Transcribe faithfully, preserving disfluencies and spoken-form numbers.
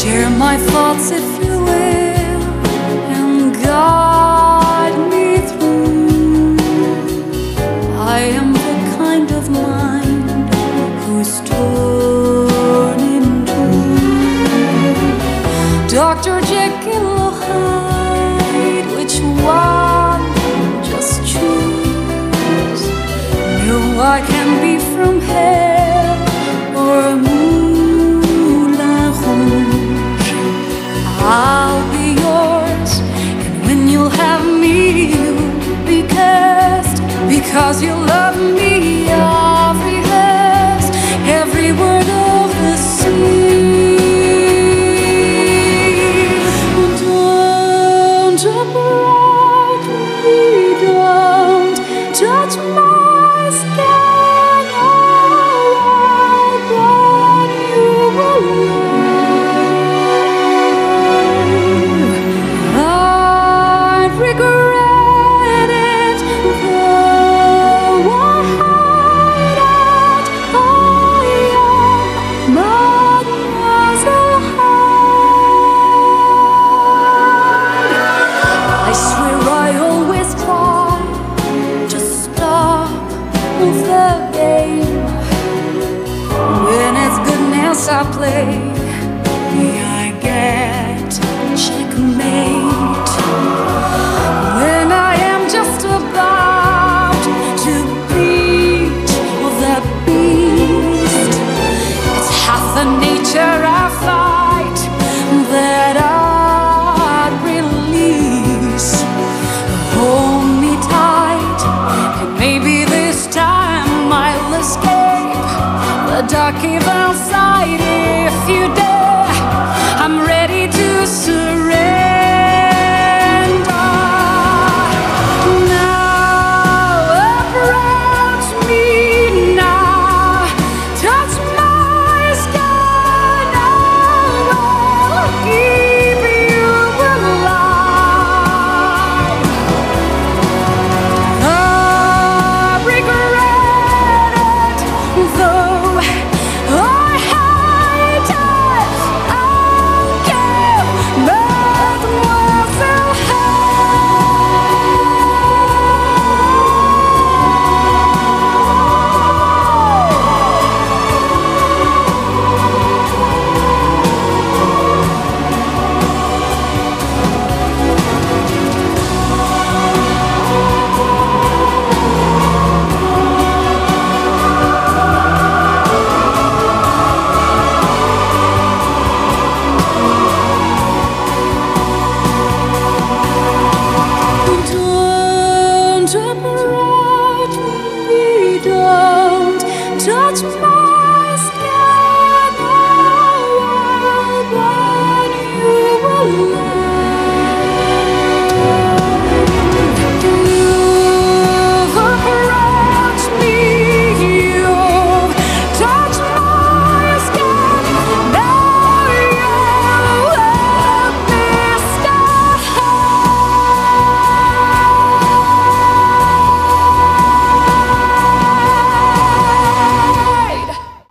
Share my thoughts if you will, and guide me through. I am the kind of mind who's torn in two. Doctor Jekyll or Hyde, which one? Just choose. No, I can be from hell or a Moulin Rouge. I'll be yours, and when you'll have me, you'll be cursed, because you love me. I've rehearsed every word of the sea. Don't approach me, don't touch my skin, I'll burn you alive. I'd regret it, though I hide it. I am Mademoiselle Hyde. I swear I always try to stop the game. When it's goodness I play, I get checkmate. When I am just about to beat the beast, it's half the nature I fight that I'd release. Hold me tight, and maybe this time I'll escape the dark evil side if you dare.